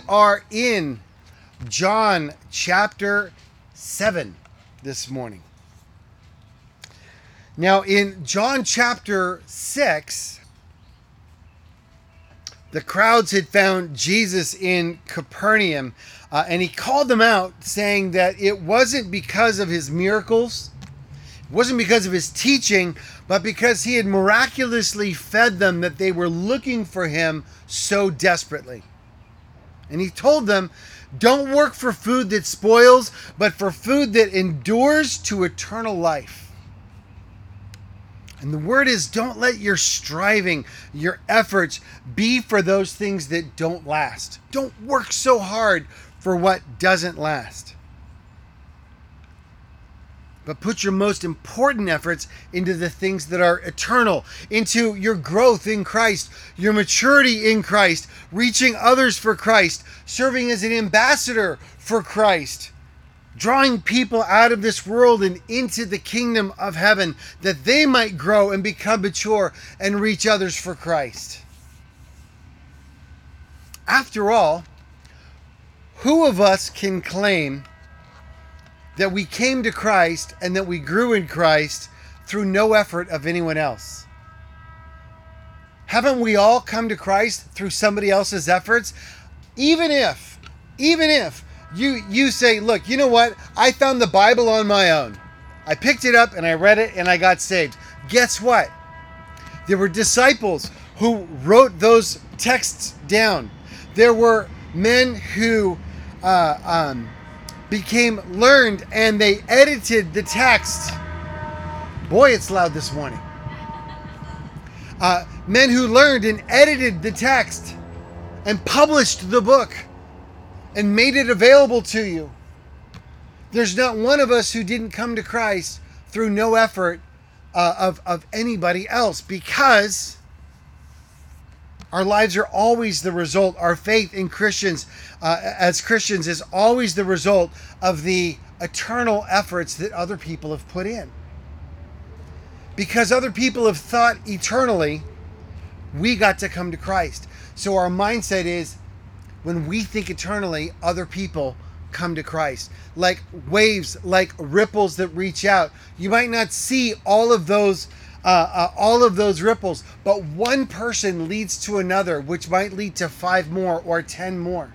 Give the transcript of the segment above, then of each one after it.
are in John chapter 7 this morning. Now, in John chapter 6, the crowds had found Jesus in Capernaum, and he called them out, saying that it wasn't because of his miracles, it wasn't because of his teaching, but because he had miraculously fed them that they were looking for him so desperately. And he told them, don't work for food that spoils, but for food that endures to eternal life. And the word is, don't let your striving, your efforts be for those things that don't last. Don't work so hard for what doesn't last. But put your most important efforts into the things that are eternal, into your growth in Christ, your maturity in Christ, reaching others for Christ, serving as an ambassador for Christ, drawing people out of this world and into the kingdom of heaven, that they might grow and become mature and reach others for Christ. After all, who of us can claim that we came to Christ and that we grew in Christ through no effort of anyone else? Haven't we all come to Christ through somebody else's efforts? Even if you say, look, you know what? I found the Bible on my own. I picked it up and I read it and I got saved. Guess what? There were disciples who wrote those texts down. There were men who became learned and they edited the text. Boy, it's loud this morning. Men who learned and edited the text and published the book and made it available to you. There's not one of us who didn't come to Christ through no effort of anybody else, because our lives are always the result, our faith in Christians, as Christians, is always the result of the eternal efforts that other people have put in. Because other people have thought eternally, we got to come to Christ. So our mindset is, when we think eternally, other people come to Christ. Like waves, like ripples that reach out. You might not see all of those ripples, but one person leads to another, which might lead to 5 more or 10 more.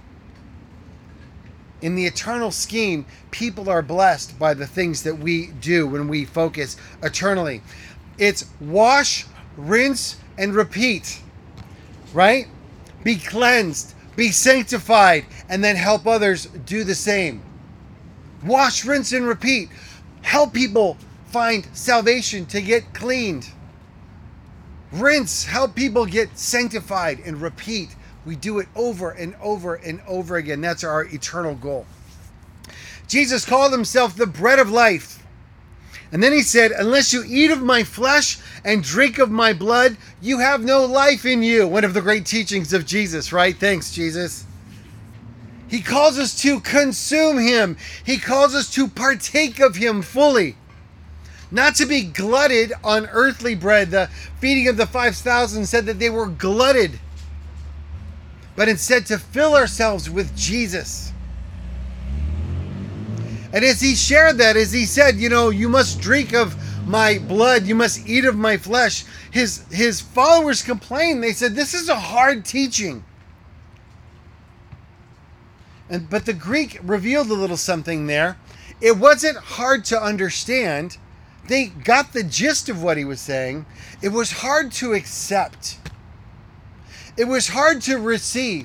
In the eternal scheme, people are blessed by the things that we do when we focus eternally. It's wash, rinse, and repeat, right? Be cleansed, be sanctified, and then help others do the same. Wash, rinse, and repeat. Help people find salvation, to get cleaned. Rinse, help people get sanctified, and repeat. We do it over and over and over again. That's our eternal goal. Jesus called himself the bread of life. And then he said, unless you eat of my flesh and drink of my blood, you have no life in you. One of the great teachings of Jesus, right? Thanks, Jesus. He calls us to consume him. He calls us to partake of him fully. Not to be glutted on earthly bread. The feeding of the 5,000 said that they were glutted. But instead to fill ourselves with Jesus. And as he shared that, as he said, you must drink of my blood, you must eat of my flesh, his followers complained. They said, this is a hard teaching. But the Greek revealed a little something there. It wasn't hard to understand. They got the gist of what he was saying. It was hard to accept. It was hard to receive.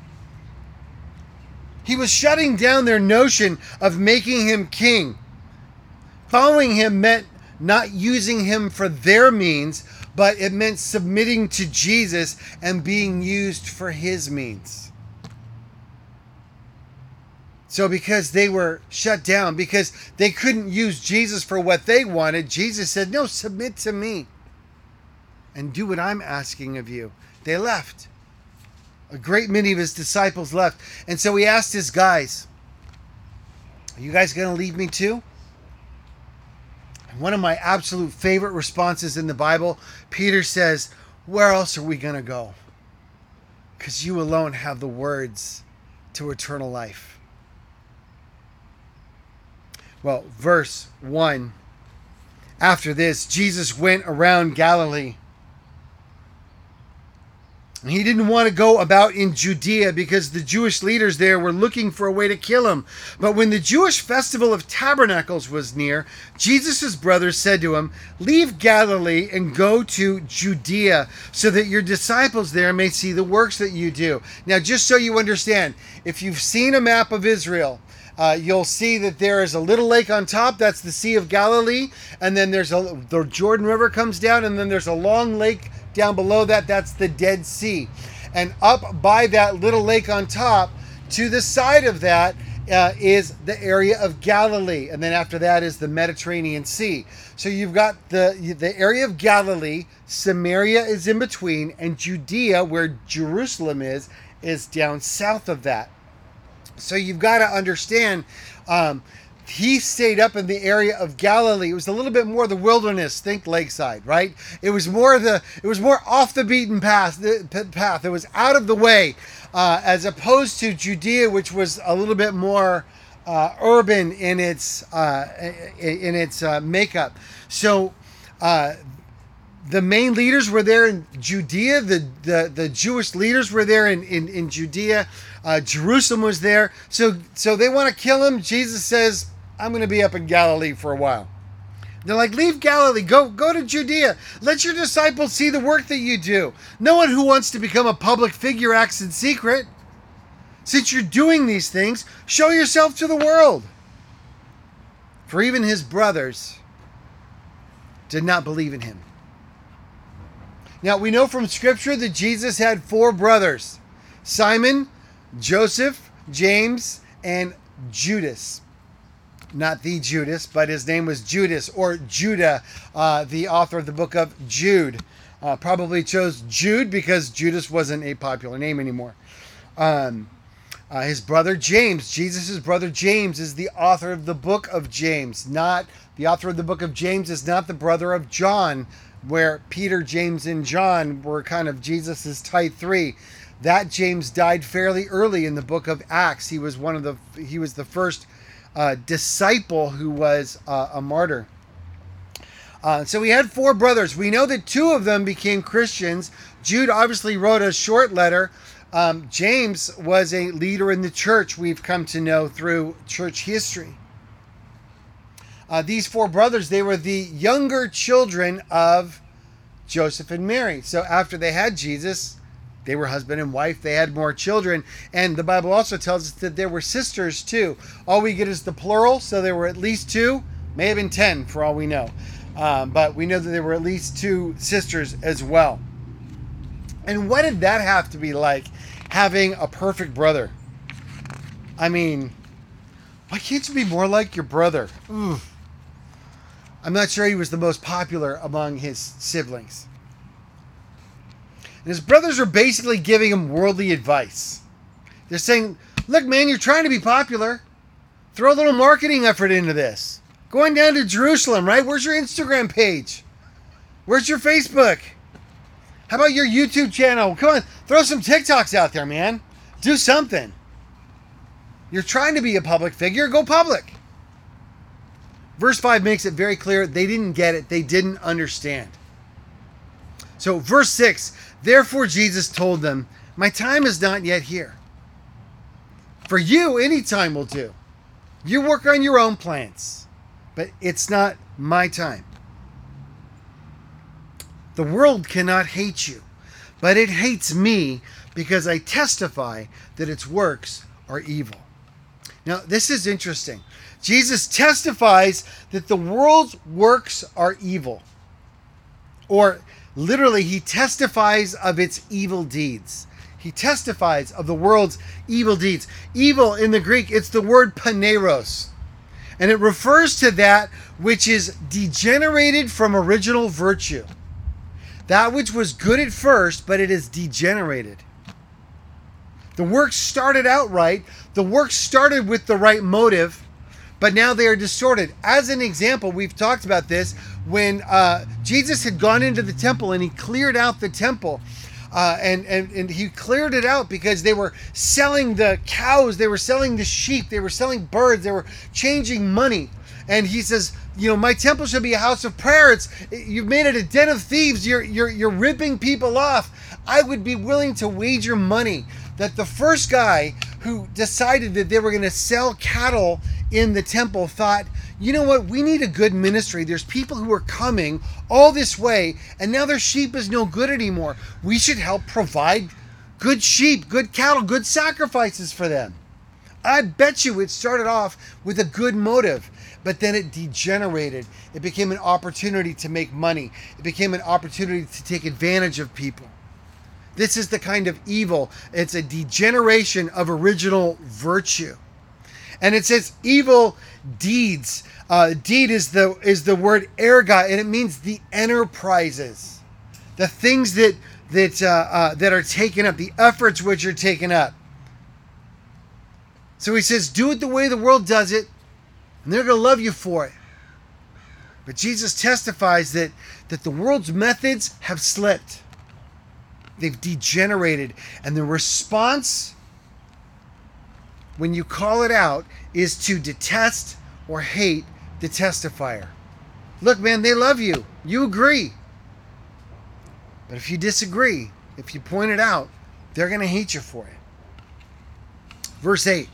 He was shutting down their notion of making him king. Following him meant not using him for their means, but it meant submitting to Jesus and being used for his means. So because they were shut down, because they couldn't use Jesus for what they wanted, Jesus said, no, submit to me and do what I'm asking of you. They left. A great many of his disciples left. And so he asked his guys, are you guys going to leave me too? And one of my absolute favorite responses in the Bible, Peter says, where else are we going to go? Because you alone have the words to eternal life. Well, verse 1. After this, Jesus went around Galilee. He didn't want to go about in Judea because the Jewish leaders there were looking for a way to kill him. But when the Jewish festival of tabernacles was near, Jesus' brothers said to him, "Leave Galilee and go to Judea so that your disciples there may see the works that you do." Now, just so you understand, if you've seen a map of Israel, you'll see that there is a little lake on top. That's the Sea of Galilee. And then the Jordan River comes down, and then there's a long lake down below that. That's the Dead Sea. And up by that little lake on top, to the side of that, is the area of Galilee. And then after that is the Mediterranean Sea. So you've got the area of Galilee, Samaria is in between, and Judea, where Jerusalem is down south of that. So you've got to understand, he stayed up in the area of Galilee. It was a little bit more the wilderness. Think lakeside, right? It was more off the beaten path. It was out of the way, as opposed to Judea, which was a little bit more urban in its makeup. So the main leaders were there in Judea. The Jewish leaders were there in Judea. Jerusalem was there. So they want to kill him. Jesus says, "I'm going to be up in Galilee for a while." They're like, "Leave Galilee, go to Judea. Let your disciples see the work that you do." No one who wants to become a public figure acts in secret. Since you're doing these things, show yourself to the world. For even his brothers did not believe in him. Now, we know from Scripture that Jesus had 4 brothers: Simon, Joseph, James, and Judas. Not the Judas, but his name was Judas, or Judah, the author of the book of Jude. Probably chose Jude because Judas wasn't a popular name anymore. His brother James, Jesus' brother James, is the author of the book of James. Not the author of the book of James is not the brother of John, where Peter, James, and John were kind of Jesus' tight 3. That James died fairly early in the book of Acts. He was the first disciple who was a martyr. So we had 4 brothers. We know that 2 of them became Christians. Jude obviously wrote a short letter. James was a leader in the church, we've come to know through church history. These 4 brothers, they were the younger children of Joseph and Mary. So after they had Jesus, they were husband and wife. They had more children. And the Bible also tells us that there were sisters too. All we get is the plural. So there were at least 2, may have been 10 for all we know. But we know that there were at least 2 sisters as well. And what did that have to be like, having a perfect brother? I mean, why can't you be more like your brother? Oof. I'm not sure he was the most popular among his siblings. And his brothers are basically giving him worldly advice. They're saying, "Look, man, you're trying to be popular. Throw a little marketing effort into this. Going down to Jerusalem, right? Where's your Instagram page? Where's your Facebook? How about your YouTube channel? Come on, throw some TikToks out there, man. Do something. You're trying to be a public figure. Go public." Verse 5 makes it very clear they didn't get it. They didn't understand. So verse 6, therefore Jesus told them, "My time is not yet here. For you, any time will do. You work on your own plans, but it's not my time. The world cannot hate you, but it hates me because I testify that its works are evil." Now, this is interesting. Jesus testifies that the world's works are evil. Or literally, he testifies of its evil deeds. He testifies of the world's evil deeds. Evil in the Greek, it's the word paneros. And it refers to that which is degenerated from original virtue. That which was good at first, but it is degenerated. The work started out right. The work started with the right motive, but now they are distorted. As an example, we've talked about this when Jesus had gone into the temple and he cleared out the temple. And he cleared it out because they were selling the cows, they were selling the sheep, they were selling birds, they were changing money. And he says, my temple should be a house of prayer. You've made it a den of thieves. You're ripping people off. I would be willing to wager money that the first guy who decided that they were going to sell cattle in the temple thought, you know what, we need a good ministry. There's people who are coming all this way, and now their sheep is no good anymore. We should help provide good sheep, good cattle, good sacrifices for them. I bet you it started off with a good motive, but then it degenerated. It became an opportunity to make money. It became an opportunity to take advantage of people. This is the kind of evil. It's a degeneration of original virtue. And it says evil deeds. Deed is the word erga, and it means the enterprises, the things that are taken up, the efforts which are taken up. So he says, do it the way the world does it, and they're going to love you for it. But Jesus testifies that the world's methods have slipped. They've degenerated. And the response, when you call it out, is to detest or hate the testifier. Look, man, they love you. You agree. But if you disagree, if you point it out, they're going to hate you for it. Verse 8.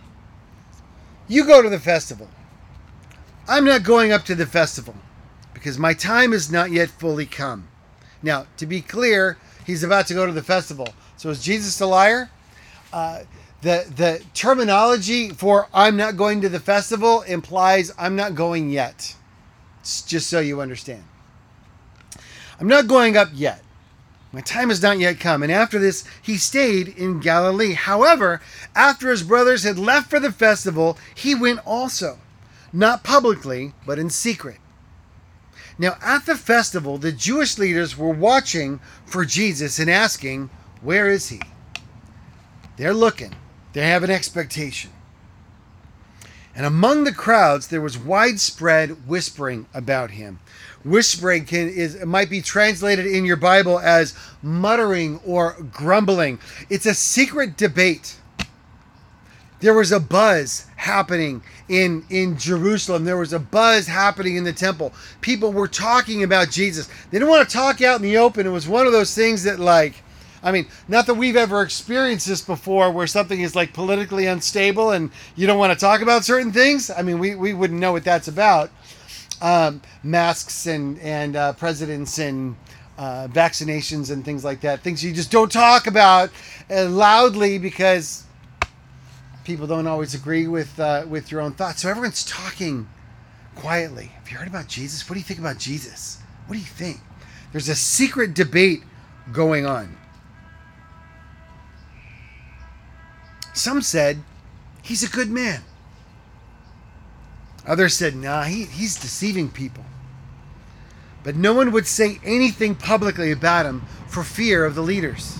You go to the festival. I'm not going up to the festival because my time is not yet fully come. Now, to be clear, he's about to go to the festival. So is Jesus a liar? The terminology for I'm not going to the festival implies I'm not going yet. It's just so you understand. I'm not going up yet. My time has not yet come. And after this, he stayed in Galilee. However, after his brothers had left for the festival, he went also. Not publicly, but in secret. Now, at the festival, the Jewish leaders were watching for Jesus and asking, where is he? They're looking. They have an expectation. And among the crowds, there was widespread whispering about him. Whispering might be translated in your Bible as muttering or grumbling. It's a secret debate. There was a buzz happening in Jerusalem. There was a buzz happening in the temple. People were talking about Jesus. They didn't want to talk out in the open. It was one of those things that not that we've ever experienced this before where something is like politically unstable and you don't want to talk about certain things. We wouldn't know what that's about. Masks and presidents and vaccinations and things like that. Things you just don't talk about loudly because people don't always agree with your own thoughts. So everyone's talking quietly. Have you heard about Jesus? What do you think about Jesus? What do you think? There's a secret debate going on. Some said, he's a good man. Others said, nah, he's deceiving people. But no one would say anything publicly about him for fear of the leaders.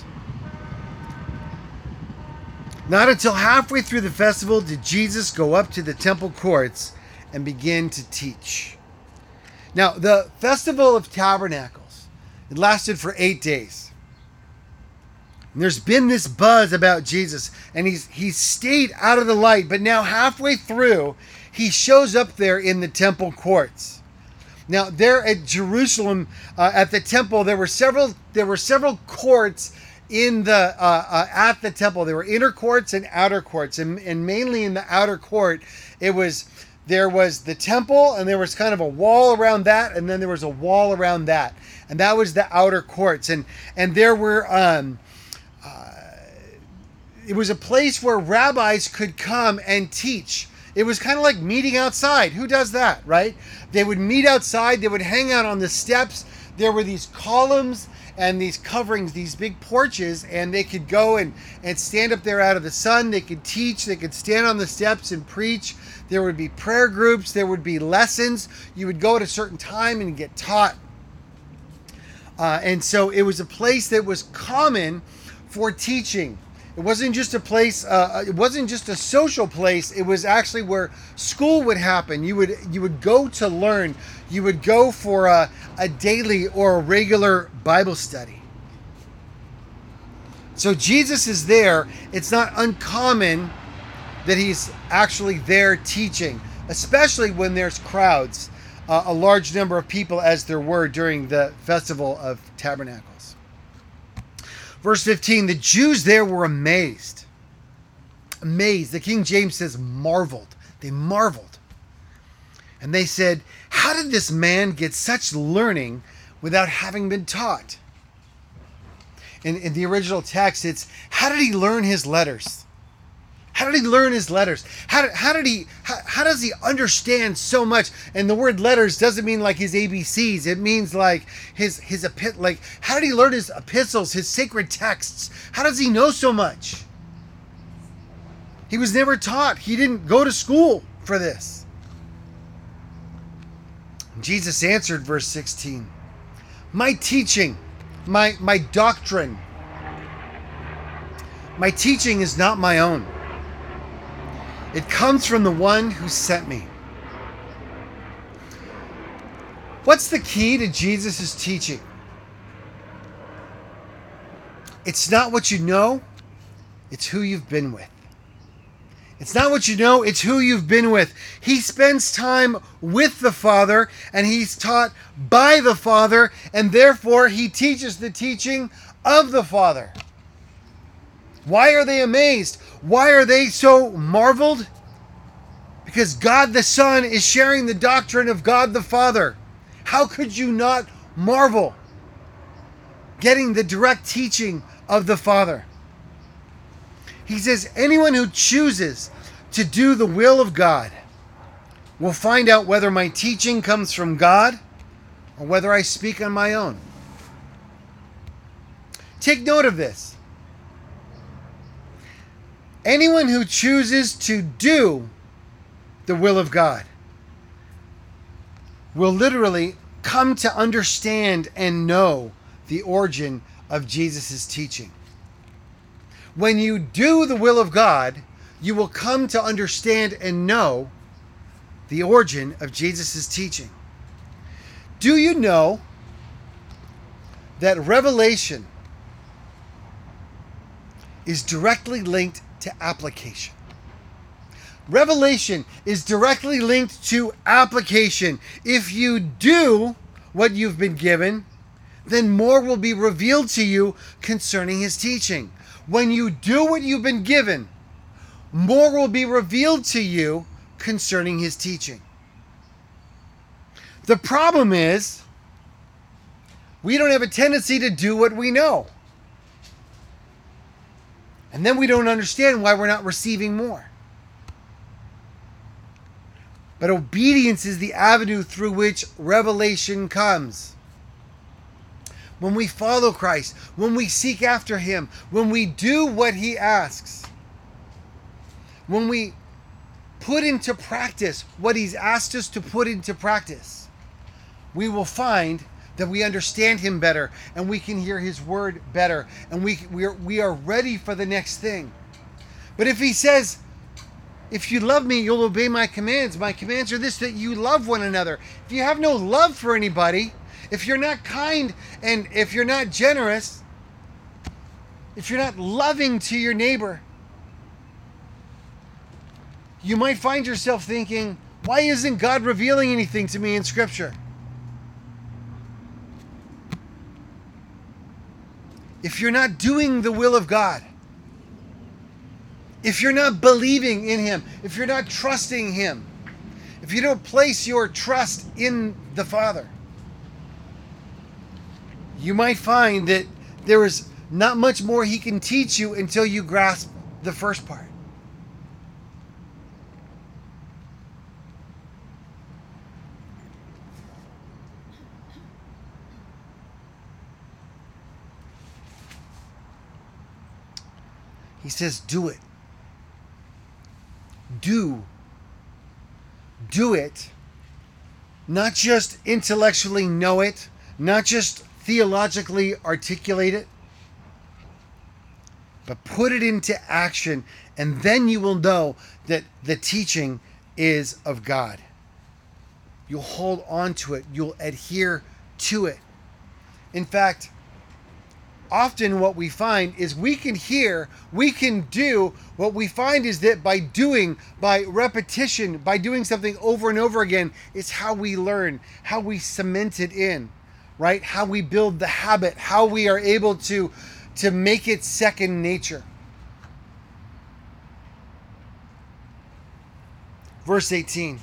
Not until halfway through the festival did Jesus go up to the temple courts and begin to teach. Now, the Festival of Tabernacles, it lasted for 8 days. And there's been this buzz about Jesus, and he's stayed out of the light, but now halfway through, he shows up there in the temple courts. Now, there at Jerusalem, at the temple, there were several courts in the at the temple. There were inner courts and outer courts, and mainly in the outer court, there was the temple, and there was kind of a wall around that, and then there was a wall around that, and that was the outer courts, and there were it was a place where rabbis could come and teach. It was kind of like meeting outside. Who does that, right? They would meet outside. They would hang out on the steps. There were these columns and these coverings, these big porches, and they could go and stand up there out of the sun. They could teach. They could stand on the steps and preach. There would be prayer groups. There would be lessons. You would go at a certain time and get taught. And so it was a place that was common for teaching. It wasn't just a place. It wasn't just a social place. It was actually where school would happen. You would go to learn. You would go for a daily or a regular Bible study. So Jesus is there. It's not uncommon that he's actually there teaching, especially when there's crowds, a large number of people as there were during the Festival of Tabernacles. Verse 15, the Jews there were amazed. Amazed. The King James says marveled. They marveled. And they said, how did this man get such learning without having been taught? In the original text, it's, how did he learn his letters? How did he learn his letters? How does he understand so much? And the word letters doesn't mean like his ABCs. It means like how did he learn his epistles, his sacred texts? How does he know so much? He was never taught. He didn't go to school for this. Jesus answered, verse 16, my teaching, my doctrine, my teaching is not my own. It comes from the one who sent me. What's the key to Jesus' teaching? It's not what you know, it's who you've been with. It's not what you know, it's who you've been with. He spends time with the Father, and he's taught by the Father, and therefore he teaches the teaching of the Father. Why are they amazed? Why are they so marveled? Because God the Son is sharing the doctrine of God the Father. How could you not marvel? Getting the direct teaching of the Father. He says, anyone who chooses to do the will of God will find out whether my teaching comes from God or whether I speak on my own. Take note of this. Anyone who chooses to do the will of God will literally come to understand and know the origin of Jesus' teaching. When you do the will of God, you will come to understand and know the origin of Jesus' teaching. Do you know that revelation is directly linked to application? Revelation is directly linked to application. If you do what you've been given, then more will be revealed to you concerning his teaching. When you do what you've been given, more will be revealed to you concerning his teaching. The problem is, we don't have a tendency to do what we know. And then we don't understand why we're not receiving more. But obedience is the avenue through which revelation comes. When we follow Christ, when we seek after him, when we do what he asks, when we put into practice what he's asked us to put into practice, we will find that we understand him better and we can hear his word better and we are ready for the next thing. But if he says, if you love me, you'll obey my commands. My commands are this, that you love one another. If you have no love for anybody, if you're not kind and if you're not generous, if you're not loving to your neighbor, you might find yourself thinking, why isn't God revealing anything to me in Scripture? If you're not doing the will of God, if you're not believing in him, if you're not trusting him, if you don't place your trust in the Father, you might find that there is not much more he can teach you until you grasp the first part. He says, do it. Do it. Not just intellectually know it, not just theologically articulate it, but put it into action, and then you will know that the teaching is of God. You'll hold on to it. You'll adhere to it. In fact, often what we find is we can hear, we can do. What we find is that by repetition, by doing something over and over again, it's how we learn, how we cement it in, right? How we build the habit, how we are able to make it second nature. Verse 18.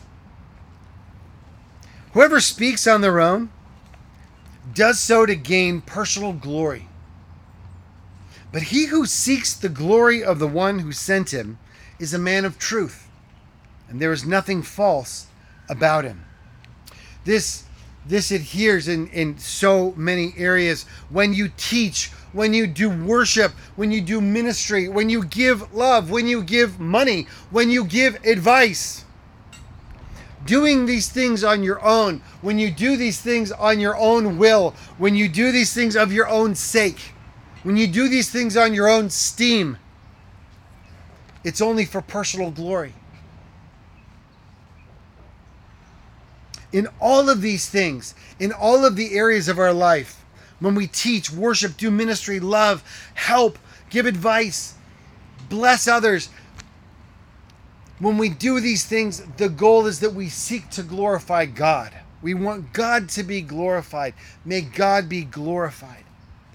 Whoever speaks on their own does so to gain personal glory. But he who seeks the glory of the one who sent him is a man of truth, and there is nothing false about him. This adheres in so many areas. When you teach, when you do worship, when you do ministry, when you give love, when you give money, when you give advice. Doing these things on your own, when you do these things on your own will, when you do these things of your own sake, when you do these things on your own steam, it's only for personal glory. In all of these things, in all of the areas of our life, when we teach, worship, do ministry, love, help, give advice, bless others, when we do these things, the goal is that we seek to glorify God. We want God to be glorified. May God be glorified.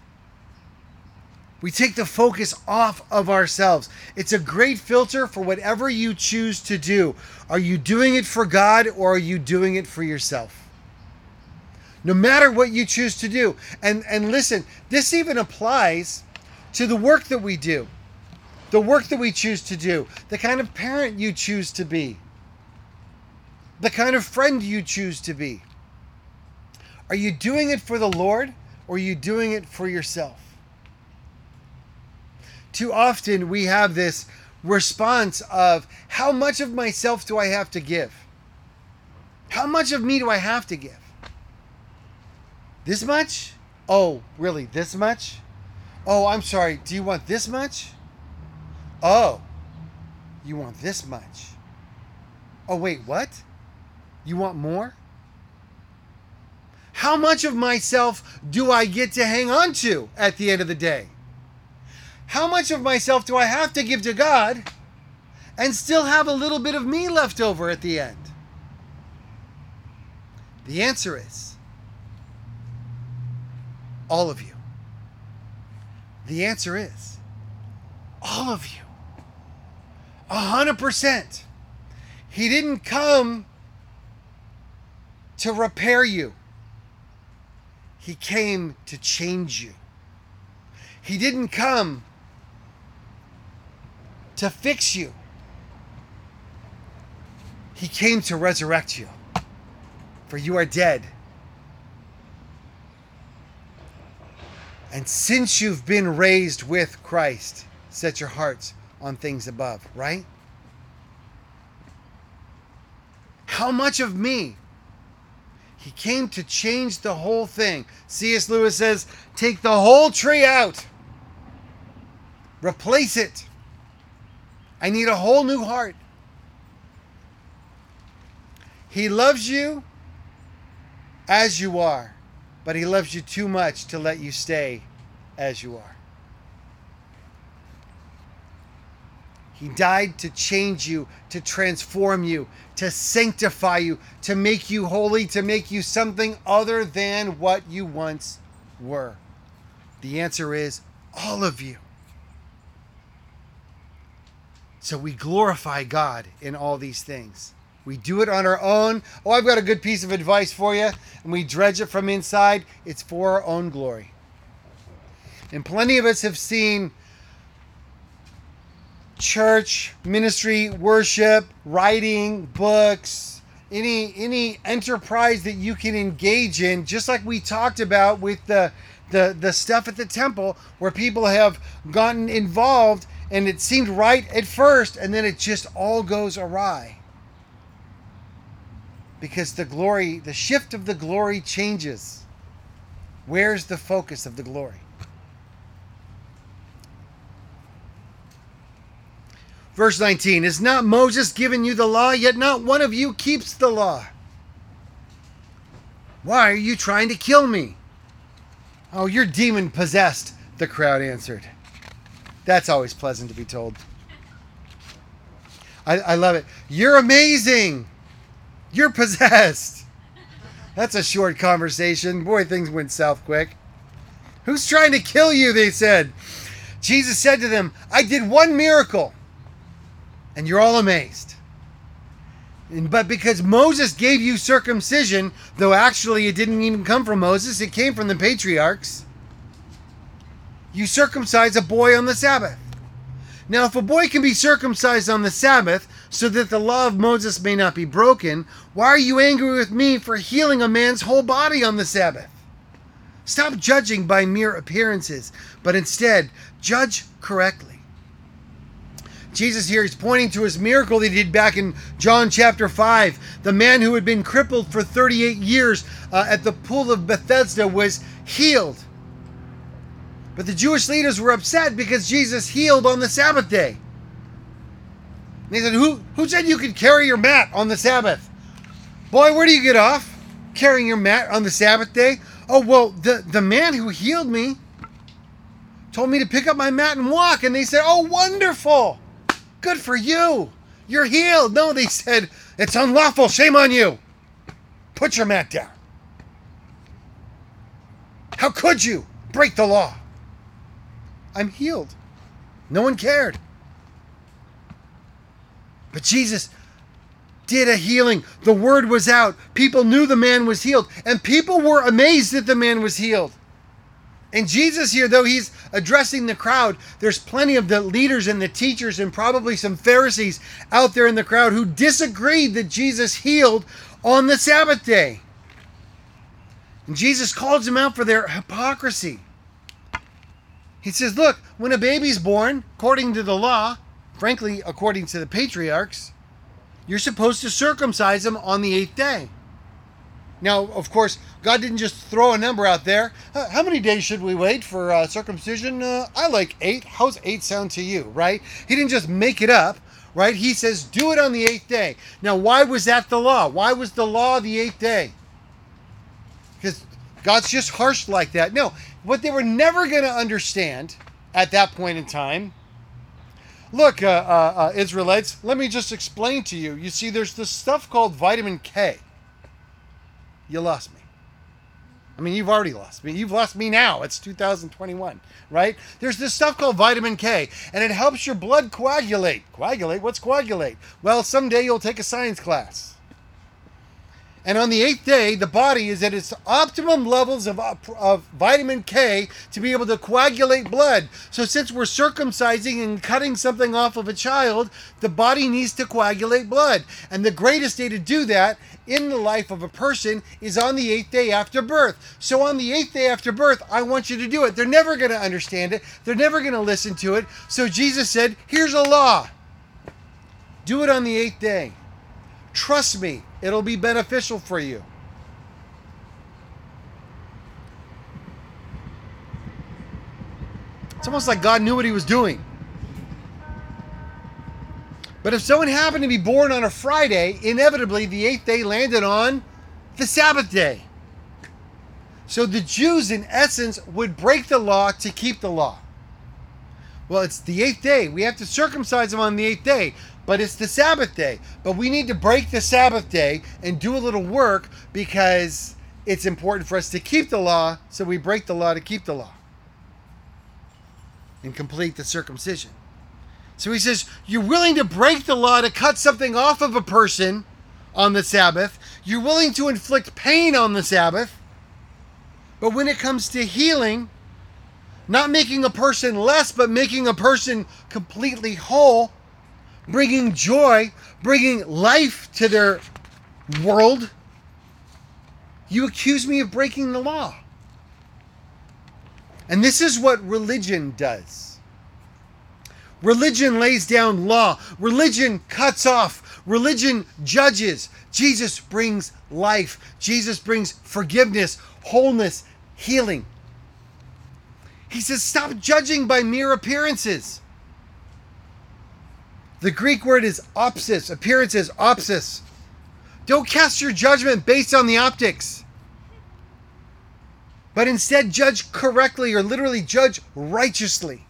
We take the focus off of ourselves. It's a great filter for whatever you choose to do. Are you doing it for God or are you doing it for yourself? No matter what you choose to do. And listen, this even applies to the work that we do. The work that we choose to do, the kind of parent you choose to be, the kind of friend you choose to be. Are you doing it for the Lord or are you doing it for yourself? Too often we have this response of, how much of myself do I have to give? How much of me do I have to give? This much? Oh, really? This much? Oh, I'm sorry. Do you want this much? Oh, you want this much. Oh, wait, what? You want more? How much of myself do I get to hang on to at the end of the day? How much of myself do I have to give to God and still have a little bit of me left over at the end? The answer is all of you. The answer is all of you. 100%. He didn't come to repair you. He came to change you. He didn't come to fix you. He came to resurrect you. For you are dead. And since you've been raised with Christ, set your hearts on things above, right? How much of me? He came to change the whole thing. C.S. Lewis says, take the whole tree out. Replace it. I need a whole new heart. He loves you as you are, but he loves you too much to let you stay as you are. He died to change you, to transform you, to sanctify you, to make you holy, to make you something other than what you once were. The answer is all of you. So we glorify God in all these things. We do it on our own. Oh, I've got a good piece of advice for you. And we dredge it from inside. It's for our own glory. And plenty of us have seen church, ministry, worship, writing, books, any enterprise that you can engage in, just like we talked about with the stuff at the temple, where people have gotten involved and it seemed right at first and then it just all goes awry. Because the shift of the glory changes. Where's the focus of the glory? Verse 19, is not Moses given you the law, yet not one of you keeps the law? Why are you trying to kill me? Oh, you're demon possessed. the crowd answered. That's always pleasant to be told. I love it. You're amazing. You're possessed. That's a short conversation. Boy, things went south quick. Who's trying to kill you? They said. Jesus said to them, I did one miracle, and you're all amazed. But because Moses gave you circumcision, though actually it didn't even come from Moses, it came from the patriarchs, you circumcise a boy on the Sabbath. Now, if a boy can be circumcised on the Sabbath so that the law of Moses may not be broken, why are you angry with me for healing a man's whole body on the Sabbath? Stop judging by mere appearances, but instead judge correctly. Jesus here is pointing to his miracle that he did back in John chapter 5. The man who had been crippled for 38 years at the pool of Bethesda was healed. But the Jewish leaders were upset because Jesus healed on the Sabbath day. And they said, who said you could carry your mat on the Sabbath? Boy, where do you get off carrying your mat on the Sabbath day? Oh, well, the man who healed me told me to pick up my mat and walk. And they said, oh, wonderful. Good for you. You're healed. No, they said, it's unlawful. Shame on you. Put your mat down. How could you break the law? I'm healed. No one cared. But Jesus did a healing. The word was out. People knew the man was healed. And people were amazed that the man was healed. And Jesus here, though he's addressing the crowd, there's plenty of the leaders and the teachers and probably some Pharisees out there in the crowd who disagreed that Jesus healed on the Sabbath day. And Jesus calls them out for their hypocrisy. He says, look, when a baby's born, according to the law, frankly, according to the patriarchs, you're supposed to circumcise them on the 8th day. Now, of course, God didn't just throw a number out there. How many days should we wait for circumcision? I like 8. How's 8 sound to you, right? He didn't just make it up, right? He says, do it on the 8th day. Now, why was that the law? Why was the law the 8th day? Because God's just harsh like that. No, what they were never going to understand at that point in time. Look, Israelites, let me just explain to you. You see, there's this stuff called vitamin K. You lost me. I mean, you've already lost me. You've lost me now. It's 2021, right? There's this stuff called vitamin K, and it helps your blood coagulate. Coagulate? What's coagulate? Well, someday you'll take a science class. And on the 8th day, the body is at its optimum levels of vitamin K to be able to coagulate blood. So since we're circumcising and cutting something off of a child, the body needs to coagulate blood. And the greatest day to do that in the life of a person is on the 8th day after birth. So on the 8th day after birth, I want you to do it. They're never going to understand it. They're never going to listen to it. So Jesus said, here's a law. Do it on the 8th day. Trust me, it'll be beneficial for you. It's almost like God knew what he was doing. But if someone happened to be born on a Friday, inevitably the 8th day landed on the Sabbath day. So the Jews, in essence, would break the law to keep the law. Well, it's the 8th day. We have to circumcise them on the 8th day. But it's the Sabbath day. But we need to break the Sabbath day and do a little work because it's important for us to keep the law. So we break the law to keep the law and complete the circumcision. So he says, you're willing to break the law to cut something off of a person on the Sabbath. You're willing to inflict pain on the Sabbath. But when it comes to healing, not making a person less, but making a person completely whole, bringing joy, bringing life to their world, you accuse me of breaking the law. And this is what religion does. Religion lays down law. Religion cuts off. Religion judges. Jesus brings life. Jesus brings forgiveness, wholeness, healing. He says, stop judging by mere appearances. The Greek word is opsis. Appearances, opsis. Don't cast your judgment based on the optics. but instead judge correctly, or literally judge righteously.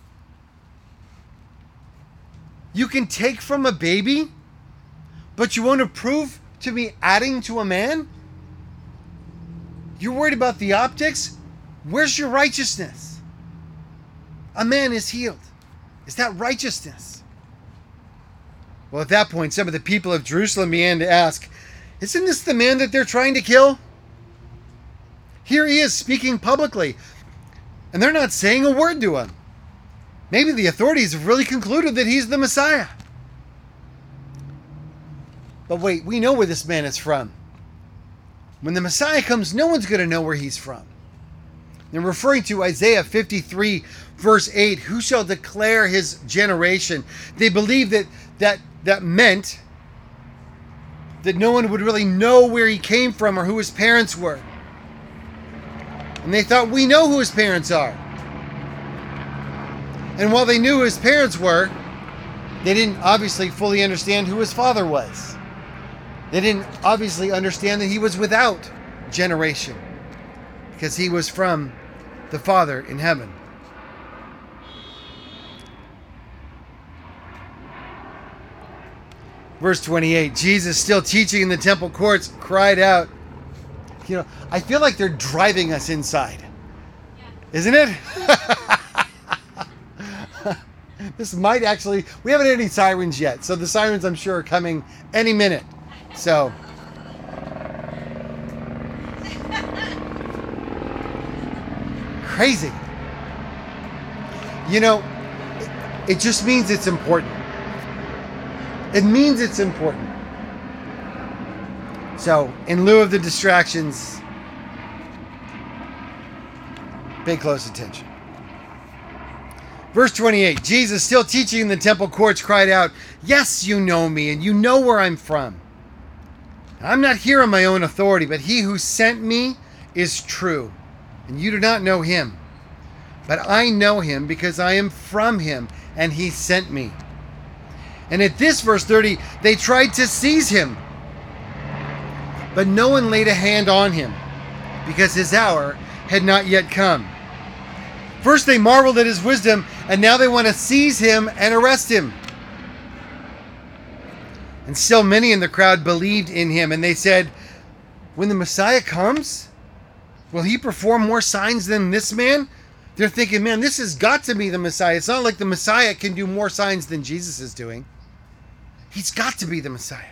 You can take from a baby, but you won't approve to be adding to a man? You're worried about the optics? Where's your righteousness? A man is healed. Is that righteousness? Well, at that point, some of the people of Jerusalem began to ask, isn't this the man that they're trying to kill? Here he is speaking publicly, and they're not saying a word to him. Maybe the authorities have really concluded that he's the Messiah. But wait, we know where this man is from. When the Messiah comes, no one's going to know where he's from. They're referring to Isaiah 53, verse 8, who shall declare his generation? They believed that meant that no one would really know where he came from or who his parents were. And they thought, we know who his parents are. And while they knew who his parents were, they didn't obviously fully understand who his father was. They didn't obviously understand that he was without generation, because he was from the Father in heaven. Verse 28, Jesus, still teaching in the temple courts, cried out. I feel like they're driving us inside. Isn't it? This might actually, we haven't had any sirens yet, so the sirens I'm sure are coming any minute. So, crazy. It just means it's important. It means it's important. So, in lieu of the distractions, pay close attention. Verse 28, Jesus, still teaching in the temple courts, cried out, yes, you know me, and you know where I'm from. I'm not here on my own authority, but he who sent me is true, and you do not know him. But I know him because I am from him, and he sent me. And at this, verse 30, they tried to seize him, but no one laid a hand on him, because his hour had not yet come. First they marveled at his wisdom, and now they want to seize him and arrest him. And still many in the crowd believed in him, and they said, when the Messiah comes, will he perform more signs than this man? They're thinking, man, this has got to be the Messiah. It's not like the Messiah can do more signs than Jesus is doing. He's got to be the Messiah.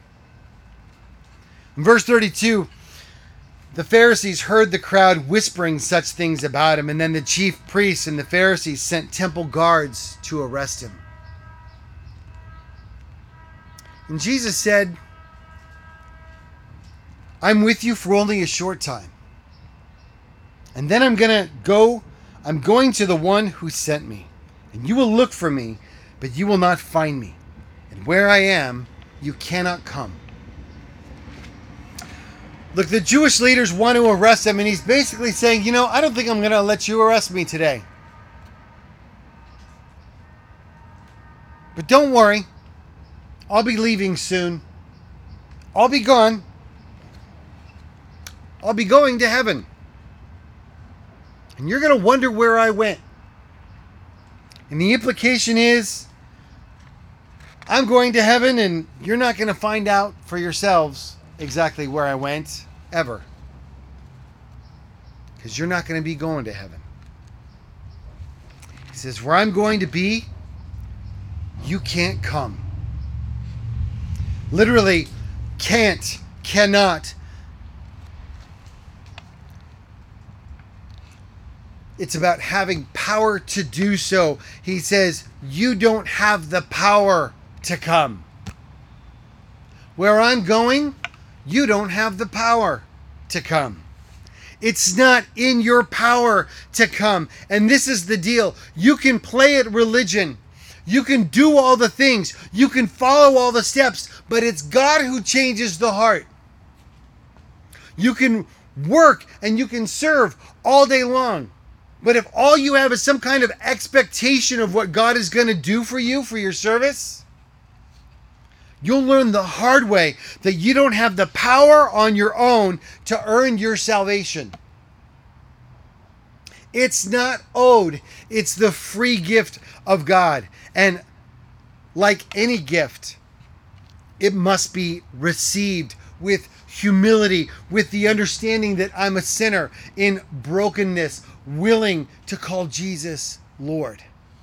In verse 32, the Pharisees heard the crowd whispering such things about him, and then the chief priests and the Pharisees sent temple guards to arrest him. And Jesus said, I'm with you for only a short time. And then I'm going to the one who sent me. And you will look for me, but you will not find me. And where I am, you cannot come. Look, the Jewish leaders want to arrest him, and he's basically saying, I don't think I'm going to let you arrest me today. But don't worry. I'll be leaving soon. I'll be gone. I'll be going to heaven. And you're going to wonder where I went. And the implication is, I'm going to heaven, and you're not going to find out for yourselves exactly where I went, ever. Because you're not going to be going to heaven. He says, where I'm going to be, you can't come. Literally, can't, cannot. It's about having power to do so. He says, you don't have the power to come. Where I'm going, you don't have the power to come. It's not in your power to come. And this is the deal. You can play at religion. You can do all the things. You can follow all the steps. But it's God who changes the heart. You can work and you can serve all day long. But if all you have is some kind of expectation of what God is going to do for you for your service, you'll learn the hard way that you don't have the power on your own to earn your salvation. It's not owed. It's the free gift of God. And like any gift, it must be received with humility, with the understanding that I'm a sinner in brokenness, willing to call Jesus Lord.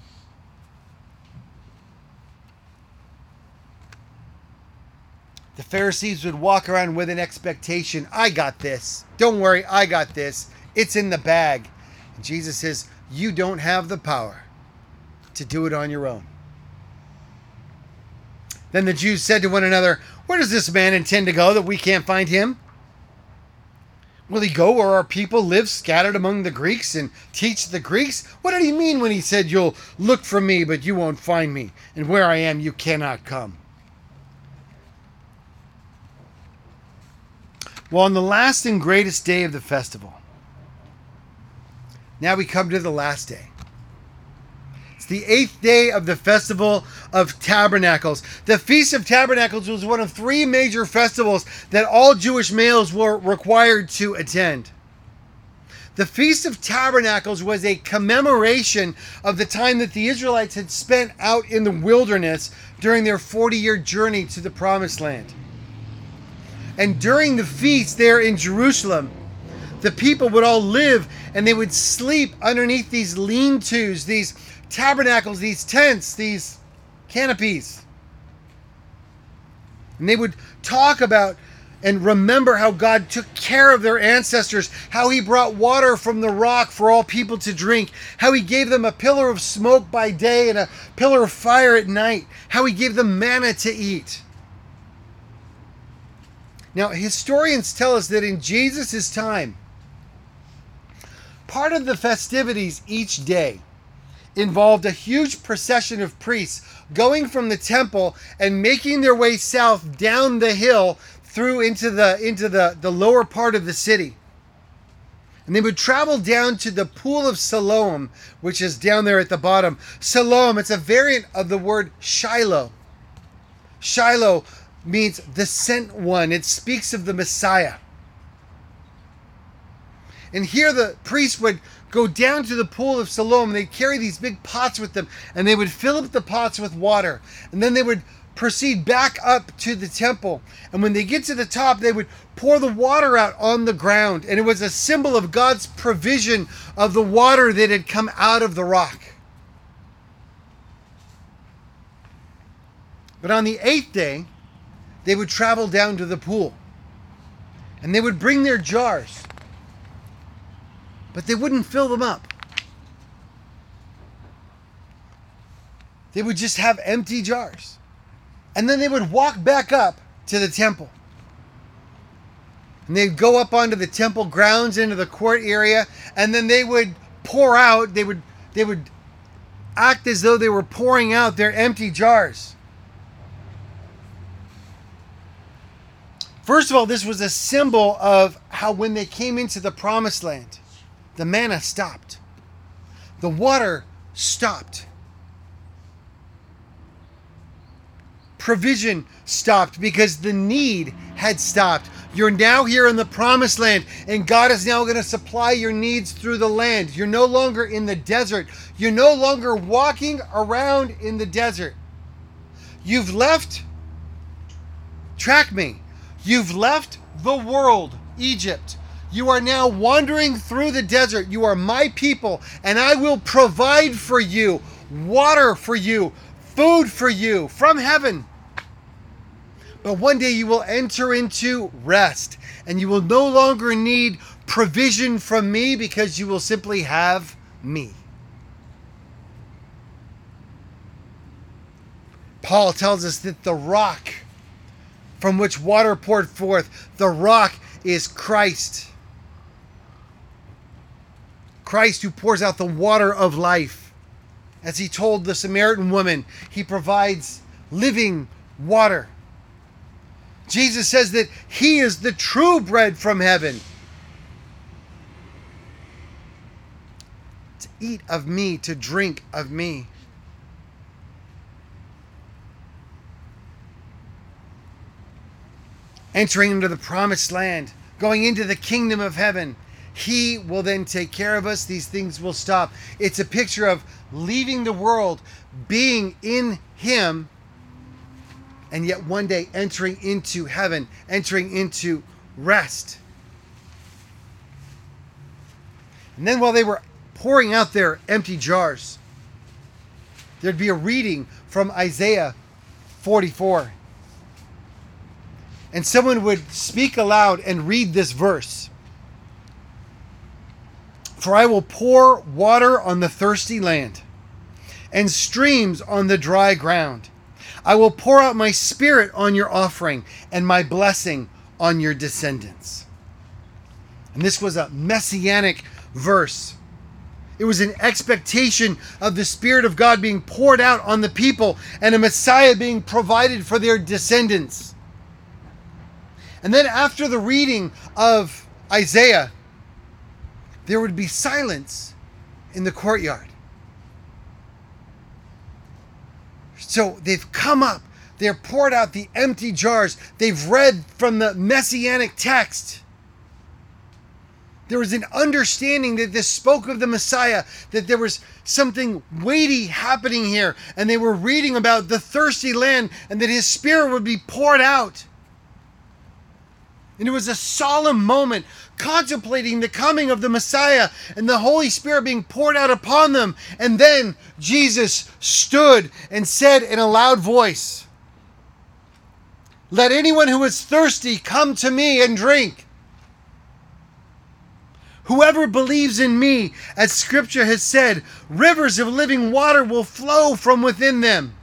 The Pharisees would walk around with an expectation. I got this. Don't worry, I got this. It's in the bag. And Jesus says, you don't have the power to do it on your own. Then the Jews said to one another, where does this man intend to go that we can't find him? Will he go where our people live scattered among the Greeks and teach the Greeks? What did he mean when he said, you'll look for me, but you won't find me, and where I am, you cannot come? Well, on the last and greatest day of the festival, now we come to the last day. It's the 8th day of the Festival of Tabernacles. The Feast of Tabernacles was one of 3 major festivals that all Jewish males were required to attend. The Feast of Tabernacles was a commemoration of the time that the Israelites had spent out in the wilderness during their 40-year journey to the Promised Land. And during the feast there in Jerusalem, the people would all live and they would sleep underneath these lean-tos, these tabernacles, these tents, these canopies. And they would talk about and remember how God took care of their ancestors, how he brought water from the rock for all people to drink, how he gave them a pillar of smoke by day and a pillar of fire at night, how he gave them manna to eat. Now, historians tell us that in Jesus' time, part of the festivities each day involved a huge procession of priests going from the temple and making their way south down the hill through into the lower part of the city. And they would travel down to the Pool of Siloam, which is down there at the bottom. Siloam, it's a variant of the word Shiloh. Shiloh means the sent one. It speaks of the Messiah. And here the priests would go down to the Pool of Siloam, and they'd carry these big pots with them, and they would fill up the pots with water. And then they would proceed back up to the temple. And when they get to the top, they would pour the water out on the ground. And it was a symbol of God's provision of the water that had come out of the rock. But on the 8th day, they would travel down to the pool. And they would bring their jars. But they wouldn't fill them up. They would just have empty jars. And then they would walk back up to the temple. And they'd go up onto the temple grounds into the court area, and then they would pour out, they would act as though they were pouring out their empty jars. First of all, this was a symbol of how when they came into the Promised Land, the manna stopped. The water stopped. Provision stopped because the need had stopped. You're now here in the Promised Land, and God is now going to supply your needs through the land. You're no longer in the desert. You're no longer walking around in the desert. You've left, track me, you've left the world, Egypt. You are now wandering through the desert. You are my people, and I will provide for you water for you, food for you from heaven. But one day you will enter into rest, and you will no longer need provision from me because you will simply have me. Paul tells us that the rock from which water poured forth, the rock is Christ. Christ who pours out the water of life. As he told the Samaritan woman, he provides living water. Jesus says that he is the true bread from heaven. To eat of me, to drink of me. Entering into the Promised Land, going into the kingdom of heaven, He will then take care of us. These things will stop. It's a picture of leaving the world, being in Him, and yet one day entering into heaven, entering into rest. And then while they were pouring out their empty jars, there'd be a reading from Isaiah 44. And someone would speak aloud and read this verse. For I will pour water on the thirsty land, and streams on the dry ground. I will pour out my spirit on your offering, and my blessing on your descendants. And this was a messianic verse. It was an expectation of the Spirit of God being poured out on the people and a Messiah being provided for their descendants. And then after the reading of Isaiah, there would be silence in the courtyard. So they've come up, they're poured out the empty jars, they've read from the messianic text. There was an understanding that this spoke of the Messiah, that there was something weighty happening here, and they were reading about the thirsty land and that His Spirit would be poured out. And it was a solemn moment, contemplating the coming of the Messiah and the Holy Spirit being poured out upon them. And then Jesus stood and said in a loud voice, "Let anyone who is thirsty come to me and drink. Whoever believes in me, as Scripture has said, rivers of living water will flow from within them."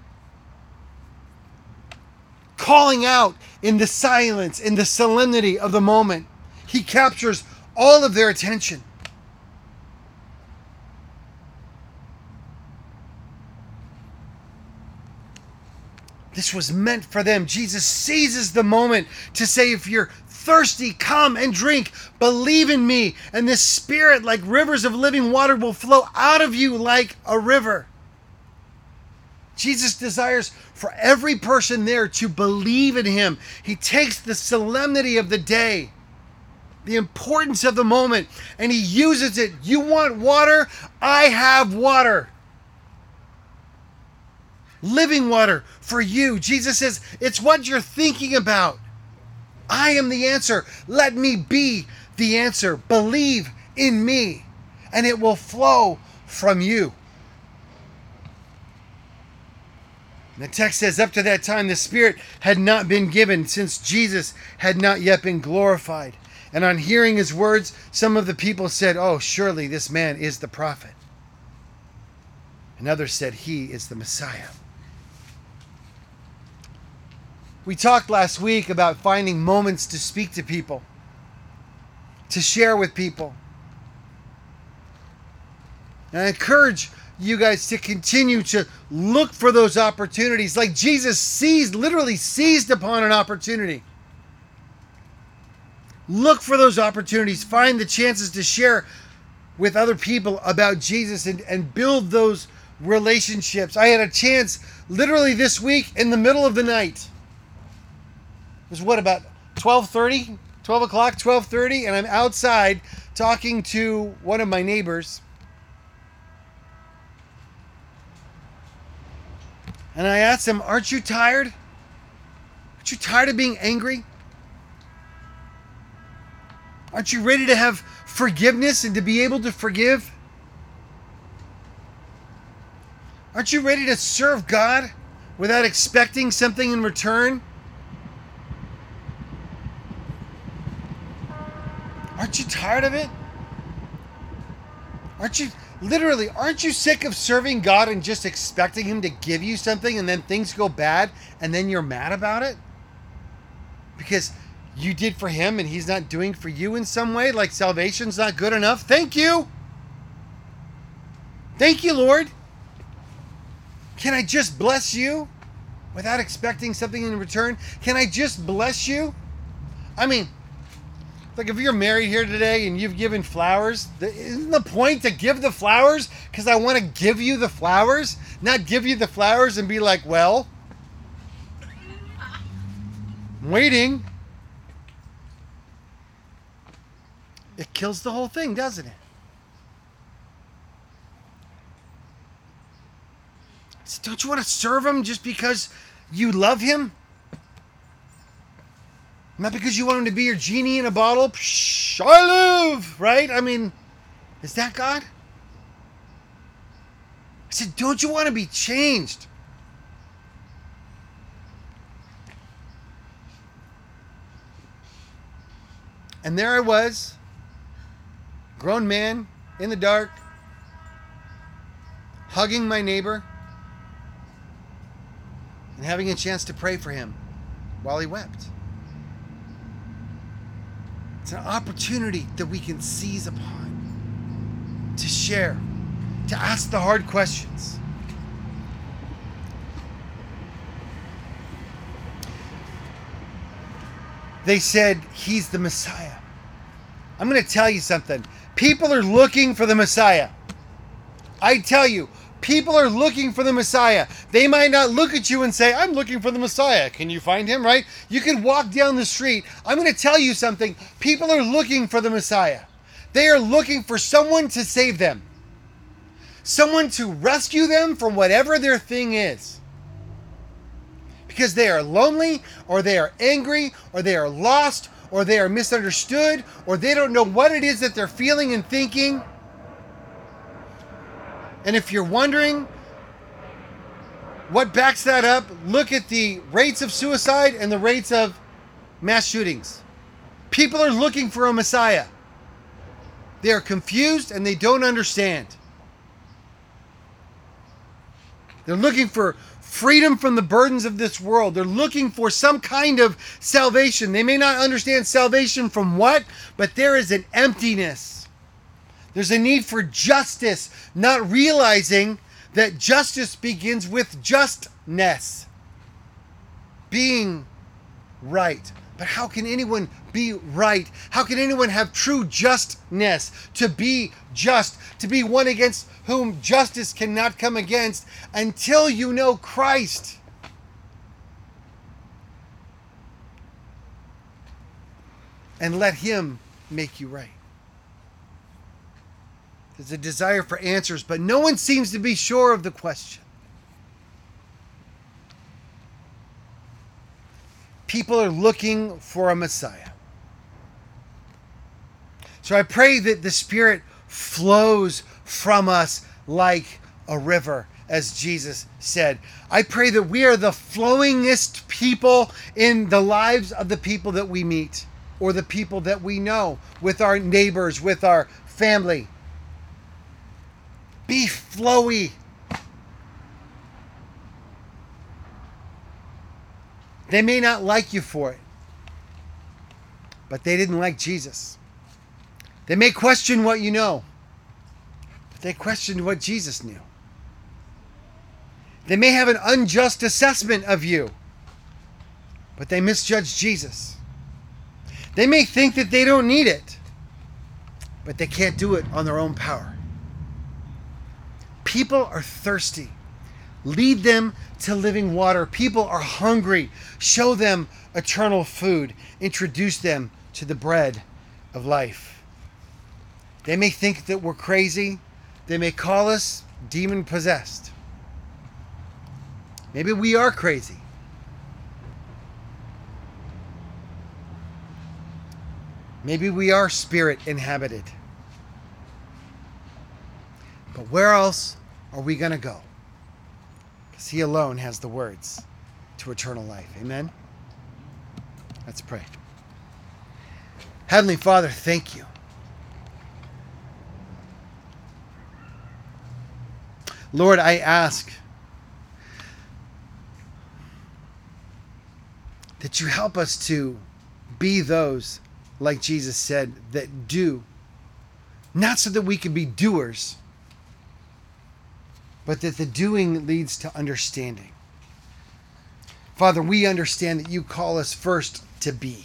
Calling out in the silence, in the solemnity of the moment, He captures all of their attention. This was meant for them. Jesus seizes the moment to say, if you're thirsty, come and drink. Believe in me, and this Spirit, like rivers of living water, will flow out of you like a river. Jesus desires for every person there to believe in Him. He takes the solemnity of the day, the importance of the moment, and He uses it. You want water? I have water. Living water for you. Jesus says, it's what you're thinking about. I am the answer. Let me be the answer. Believe in me, and it will flow from you. And the text says, up to that time, the Spirit had not been given, since Jesus had not yet been glorified. And on hearing His words, some of the people said, "Oh, surely this man is the prophet." And others said, "He is the Messiah." We talked last week about finding moments to speak to people, to share with people. And I encourage you guys to continue to look for those opportunities, like Jesus literally seized upon an opportunity. Look for those opportunities. Find the chances to share with other people about Jesus and build those relationships. I had a chance literally this week in the middle of the night. It was what, about 12:30? 12 o'clock, 12:30, and I'm outside talking to one of my neighbors. And I asked him, "Aren't you tired? Aren't you tired of being angry? Aren't you ready to have forgiveness and to be able to forgive? Aren't you ready to serve God without expecting something in return? Aren't you tired of it? Aren't you sick of serving God and just expecting Him to give you something, and then things go bad and then you're mad about it? Because you did for Him and He's not doing for you in some way, like salvation's not good enough? Thank you. Thank you, Lord. Can I just bless you without expecting something in return? Can I just bless you? I mean, like, if you're married here today and you've given flowers, isn't the point to give the flowers because I want to give you the flowers? Not give you the flowers and be like, well, I'm waiting. It kills the whole thing, doesn't it? So don't you want to serve him just because you love him? Not because you want him to be your genie in a bottle. Psh, I live, right? I mean, is that God? I said, don't you want to be changed? And there I was, grown man in the dark, hugging my neighbor and having a chance to pray for him while he wept. It's an opportunity that we can seize upon to share, to ask the hard questions. They said, he's the Messiah. I'm going to tell you something. People are looking for the Messiah. I tell you, people are looking for the Messiah. They might not look at you and say, I'm looking for the Messiah. Can you find him, right? You can walk down the street. I'm going to tell you something. People are looking for the Messiah. They are looking for someone to save them. Someone to rescue them from whatever their thing is. Because they are lonely, or they are angry, or they are lost, or they are misunderstood, or they don't know what it is that they're feeling and thinking. And if you're wondering what backs that up, look at the rates of suicide and the rates of mass shootings. People are looking for a Messiah. They are confused and they don't understand. They're looking for freedom from the burdens of this world. They're looking for some kind of salvation. They may not understand salvation from what, but there is an emptiness. There's a need for justice, not realizing that justice begins with justness. Being right. But how can anyone be right? How can anyone have true justness? To be just, to be one against whom justice cannot come against until you know Christ. And let him make you right. There's a desire for answers, but no one seems to be sure of the question. People are looking for a Messiah. So I pray that the Spirit flows from us like a river, as Jesus said. I pray that we are the flowingest people in the lives of the people that we meet, or the people that we know, with our neighbors, with our family. Be flowy. They may not like you for it, but they didn't like Jesus. They may question what you know, but they questioned what Jesus knew. They may have an unjust assessment of you, but they misjudged Jesus. They may think that they don't need it, but they can't do it on their own power. People are thirsty. Lead them to living water. People are hungry. Show them eternal food. Introduce them to the bread of life. They may think that we're crazy. They may call us demon-possessed. Maybe we are crazy. Maybe we are spirit-inhabited. But where else are we going to go? Because he alone has the words to eternal life. Amen? Let's pray. Heavenly Father, thank you. Lord, I ask that you help us to be those, like Jesus said, that do. Not so that we can be doers, but that the doing leads to understanding. Father, we understand that you call us first to be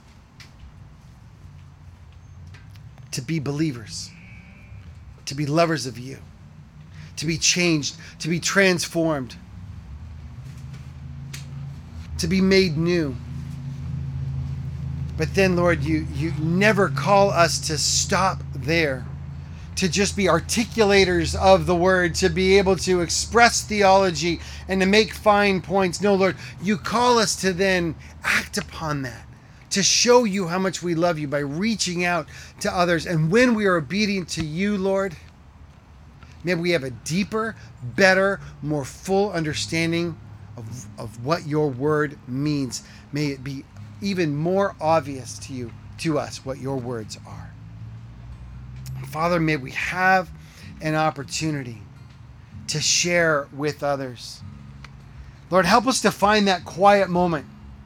believers, to be lovers of you, to be changed, to be transformed, to be made new. But then, Lord, you never call us to stop there, to just be articulators of the word, to be able to express theology and to make fine points. No, Lord, you call us to then act upon that, to show you how much we love you by reaching out to others. And when we are obedient to you, Lord, may we have a deeper, better, more full understanding of what your word means. May it be even more obvious to us what your words are. Father, may we have an opportunity to share with others. Lord, help us to find that quiet moment,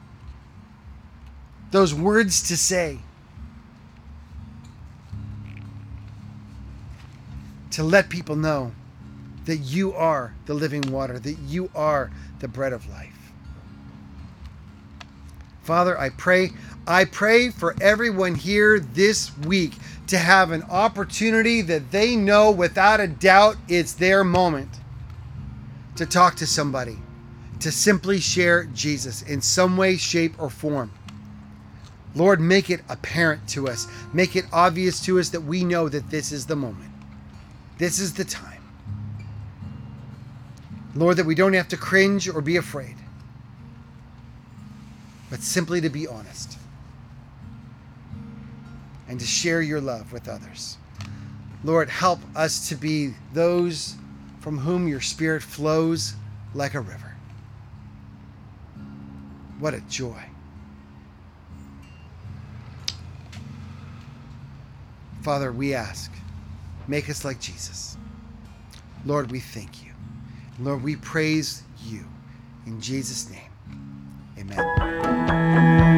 those words to say, to let people know that you are the living water, that you are the bread of life. Father, I pray for everyone here this week to have an opportunity that they know without a doubt it's their moment to talk to somebody, to simply share Jesus in some way, shape, or form. Lord, make it apparent to us. Make it obvious to us that we know that this is the moment. This is the time. Lord, that we don't have to cringe or be afraid, but simply to be honest and to share your love with others. Lord, help us to be those from whom your Spirit flows like a river. What a joy. Father, we ask, make us like Jesus. Lord, we thank you. Lord, we praise you. In Jesus' name, amen.